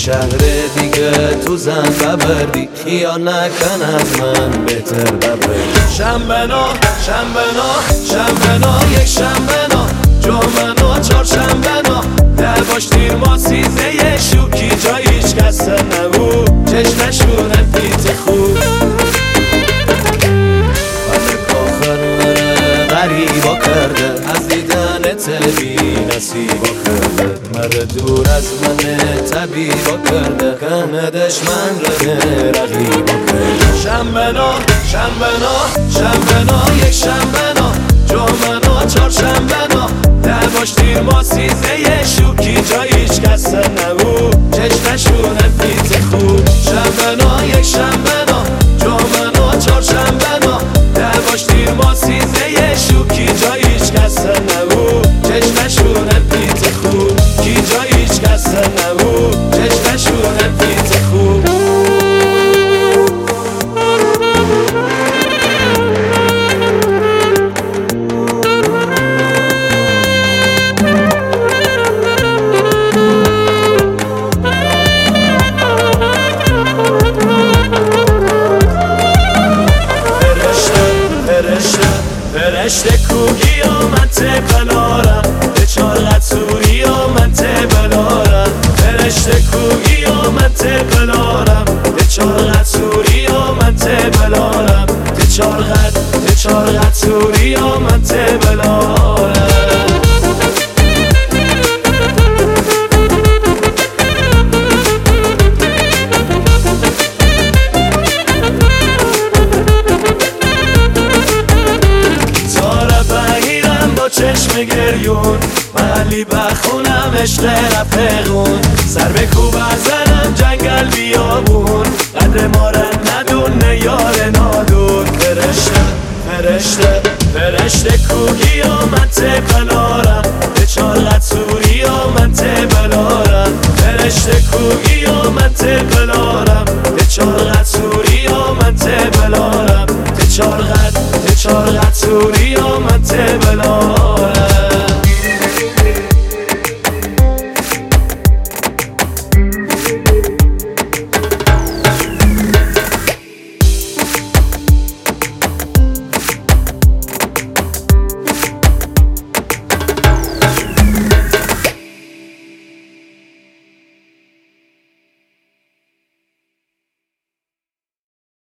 شهر دیگه تو زن ببردی خیال نکن از من بهتر ببردی شنبه‌نا یک شنبه‌نا جمعه‌نا چهارشنبه‌نا لباش دیر ما سیزه شوکی جای هیچ کس نبود چشمشونه پیت خوب غریبا کرده از دیدنت بی نصیبا کرده مره دور از من طبیبا کرده کنه دشمن رقیبا کرده شنبه‌نا یک شنبه‌نا جمعه‌نا چهارشنبه‌نا لباش دیر ما سیزه شوکی جای هیچ کس نبود چشمشونه پیت خوب شنبه‌نا یک شنبه‌نا جمعه‌نا چهارشنبه‌نا لباش دیر ما سیزه شوکی جای هیچ کس نبود چشمشونه پیت خوب کی جای هیچ کس نبود چشمشونه پیت خوب فرشته کوگی و من تبلارم به چارقت سوری و من تبلارم فرشته کوگی و من تبلارم به چارقت سوری و من تبلارم به چارقت سوری و من تبلارم چشم گریون محلی بخونم عشق رفقون سر به کوب بزنم جنگل بیابون قدر ما را ندونه یار نادون فرشته کوگی و من تبلارم به چارقت سوری و من تبلارم فرشته کوگی و من تبلارم به چارقت سوری و من تبلارم به چارقت سوری